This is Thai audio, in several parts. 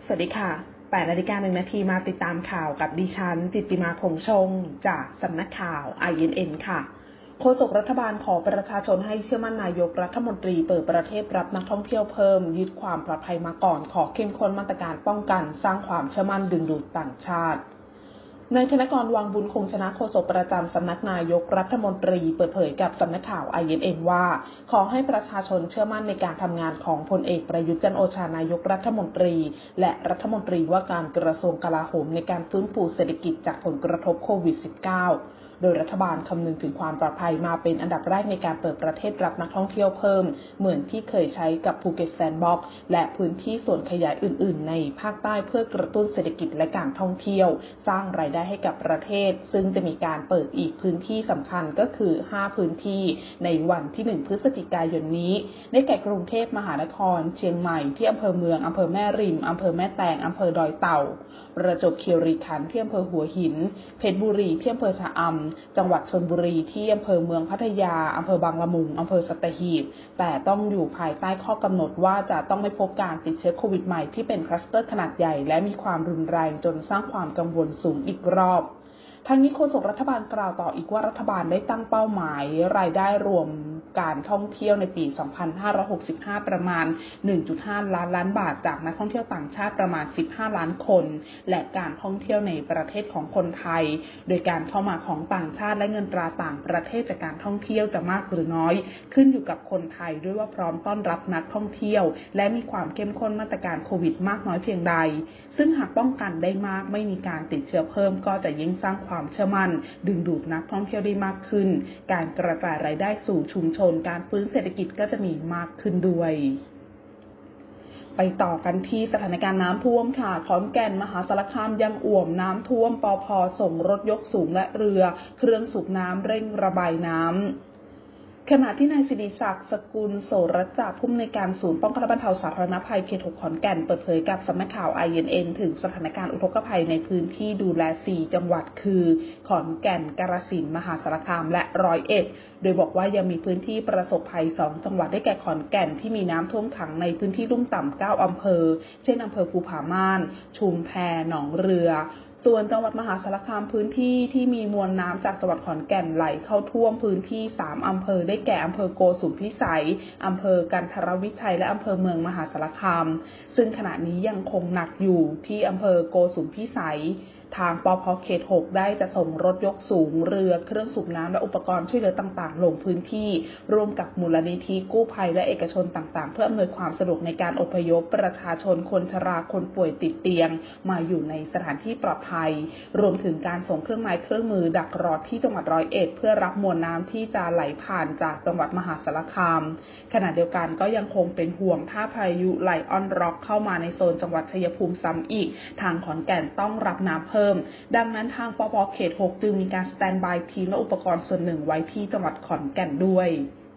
สวัสดีค่ะ 8:01 น.มาติดตามข่าวกับดิฉันจิตติมาคงชงจากสำนักข่าว INN ค่ะโฆษกรัฐบาลขอประชาชนให้เชื่อมั่นนายกรัฐมนตรีเปิดประเทศรับนักท่องเที่ยวเพิ่มยึดความปลอดภัยมาก่อนขอเข้มข้นมาตรการป้องกันสร้างความเชื่อมั่นดึงดูดต่างชาตินายธนกร วังบุญคงชนะโฆษกประจำสำนักนายกรัฐมนตรีเปิดเผยกับสำนักข่าว INN ว่าขอให้ประชาชนเชื่อมั่นในการทำงานของพลเอกประยุทธ์จันทร์โอชานายกรัฐมนตรีและรัฐมนตรีว่าการกระทรวงกลาโหมในการฟื้นฟูเศรษฐกิจจากผลกระทบโควิด -19 โดยรัฐบาลคำนึงถึงความปลอดภัยมาเป็นอันดับแรกในการเปิดประเทศรับนักท่องเที่ยวเพิ่มเหมือนที่เคยใช้กับภูเก็ตแซนด์บ็อกซ์และพื้นที่ส่วนขยายอื่นๆในภาคใต้เพื่อกระตุ้นเศรษฐกิจและการท่องเที่ยวสร้างรายได้ให้กับประเทศซึ่งจะมีการเปิดอีกพื้นที่สำคัญก็คือ5พื้นที่ในวันที่1 พฤศจิกายนนี้ได้แก่กรุงเทพมหานครเชียงใหม่ที่อำเภอเมืองอำเภอแม่ริมอำเภอแม่แตงอำเภอดอยเต่าประจวบคีรีขันธ์ที่อำเภอหัวหินเพชรบุรีที่อำเภอชะอำจังหวัดชลบุรีที่อำเภอเมืองพัทยาอำเภอบางละมุงอำเภอสัตหีบแต่ต้องอยู่ภายใต้ข้อกำหนดว่าจะต้องไม่พบการติดเชื้อโควิดใหม่ที่เป็นคลัสเตอร์ขนาดใหญ่และมีความรุนแรงจนสร้างความกังวลสูงอีกรอบทั้งนี้โฆษกรัฐบาลกล่าวต่ออีกว่ารัฐบาลได้ตั้งเป้าหมายรายได้รวมการท่องเที่ยวในปี 2565 ประมาณ 1.5 ล้านบาทจากนักท่องเที่ยวต่างชาติประมาณ 15 ล้านคนและการท่องเที่ยวในประเทศของคนไทยโดยการเข้ามาของต่างชาติและเงินตราต่างประเทศจากการท่องเที่ยวจะมากหรือน้อยขึ้นอยู่กับคนไทยด้วยว่าพร้อมต้อนรับนักท่องเที่ยวและมีความเข้มข้นมาตรการโควิดมากน้อยเพียงใดซึ่งหากป้องกันได้มากไม่มีการติดเชื้อเพิ่มก็จะยิ่งสร้างความเชื่อมั่นดึงดูดนักท่องเที่ยวได้มากขึ้นการกระจายรายได้สู่ชุมชนการฟื้นเศรษฐกิจก็จะมีมากขึ้นด้วยไปต่อกันที่สถานการณ์น้ำท่วมค่ะขอนแก่นมหาสารคามยังอ่วมน้ำท่วมปภ.ส่งรถยกสูงและเรือเครื่องสูบน้ำเร่งระบายน้ำขณะที่นายสิริศักดิ์สกุลโสรจผู้อำนวยการศูนย์ป้องกันและบรรเทาสาธารณภัยเขต 6 ขอนแก่นเปิดเผยกับสำนักข่าว INN ถึงสถานการณ์อุทกภัยในพื้นที่ดูแล4จังหวัดคือขอนแก่นกาฬสินธุ์มหาสารคามและ101โดยบอกว่ายังมีพื้นที่ประสบภัย2จังหวัดได้แก่ขอนแก่นที่มีน้ำท่วมขังในพื้นที่ลุ่มต่ำ9อำเภอเช่นอำเภอภูผาม่านชุมแพหนองเรือส่วนจังหวัดมหาสารคามพื้นที่ที่มีมวลน้ำจากจังหวัดขอนแก่นไหลเข้าท่วมพื้นที่3อำเภอได้แก่อำเภอโกสุมพิสัยอำเภอกันทรวิชัยและอำเภอเมืองมหาสารคามซึ่งขณะนี้ยังคงหนักอยู่ที่อำเภอโกสุมพิสัยทางปภ.เขต 6ได้จะส่งรถยกสูงเรือเครื่องสูบน้ำและอุปกรณ์ช่วยเหลือต่างๆลงพื้นที่ร่วมกับมูลนิธิกู้ภัยและเอกชนต่างๆเพื่ออำนวยความสะดวกในการอพยพประชาชนคนชราคนป่วยติดเตียงมาอยู่ในสถานที่ปลอดภัยรวมถึงการส่งเครื่องไม้เครื่องมือดักรอที่จังหวัด101เพื่อรับมวลน้ำที่จะไหลผ่านจากจังหวัดมหาสารคามขณะเดียวกันก็ยังคงเป็นห่วงถ้าพายุไลออนร็อกเข้ามาในโซนจังหวัดชัยภูมิซ้ำอีกทางขอนแก่นต้องรับน้ำเพิ่มดังนั้นทางปภ.เขต 6จึงมีการสแตนด์บายทีมและอุปกรณ์ส่วนหนึ่งไว้ที่จังหวัดขอนแก่นด้วย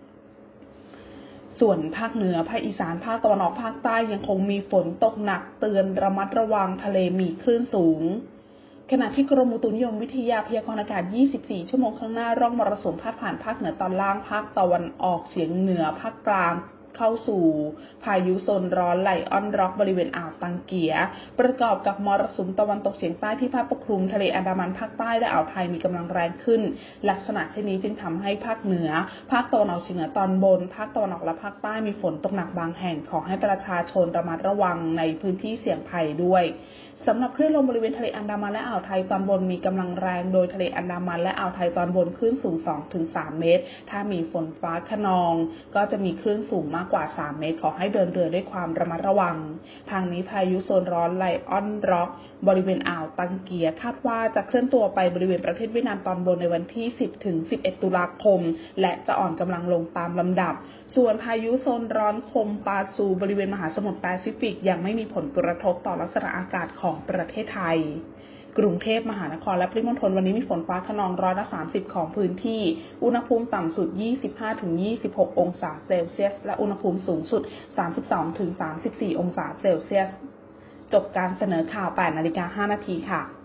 ส่วนภาคเหนือภาคอีสานภาคตะวันออกภาคใต้ยังคงมีฝนตกหนักเตือนระมัดระวังทะเลมีคลื่นสูงขณะที่กรมอุตุนิยมวิทยาพยากรณ์อากาศ24ชั่วโมงข้างหน้าร่องมรสุมพาดผ่านภาคเหนือตอนล่างภาคตะวันออกเฉียงเหนือภาคกลางเข้าสู่พายุโซนร้อนไลออนร็อกบริเวณอ่าวตังเกียประกอบกับมรสุมตะวันตกเฉียงใต้ที่พัดปกคลุมทะเลอันดามันภาคใต้และอ่าวไทยมีกำลังแรงขึ้นลักษณะเช่นนี้จึงทำให้ภาคเหนือภาคตะวันออกเฉียงเหนือตอนบนภาคตะวันออกและภาคใต้มีฝนตกหนักบางแห่งขอให้ประชาชนระมัดระวังในพื้นที่เสี่ยงภัยด้วยสำหรับคลื่นลมบริเวณทะเลอันดามันและอ่าวไทยตอนบนมีกำลังแรงโดยทะเลอันดามันและอ่าวไทยตอนบนคลื่นสูง 2-3 เมตรถ้ามีฝนฟ้าคะนองก็จะมีคลื่นสูงมากกว่า3 เมตรขอให้เดินเรือด้วยความระมัดระวังทางนี้พายุโซนร้อนไลออนร็อกบริเวณอ่าวตังเกียคาดว่าจะเคลื่อนตัวไปบริเวณประเทศเวียดนามตอนบนในวันที่10-11 ตุลาคมและจะอ่อนกำลังลงตามลำดับส่วนพายุโซนร้อนคมปาซูบริเวณมหาสมุทรแปซิฟิกยังไม่มีผลกระทบต่อลักษณะอากาศของประเทศไทยกรุงเทพมหานครและปริมณฑลวันนี้มีฝนฟ้าคะนอง30%ของพื้นที่อุณหภูมิต่ำสุด 25-26 องศาเซลเซียสและอุณหภูมิสูงสุด 32-34 องศาเซลเซียสจบการเสนอข่าว 8:05 น.ค่ะ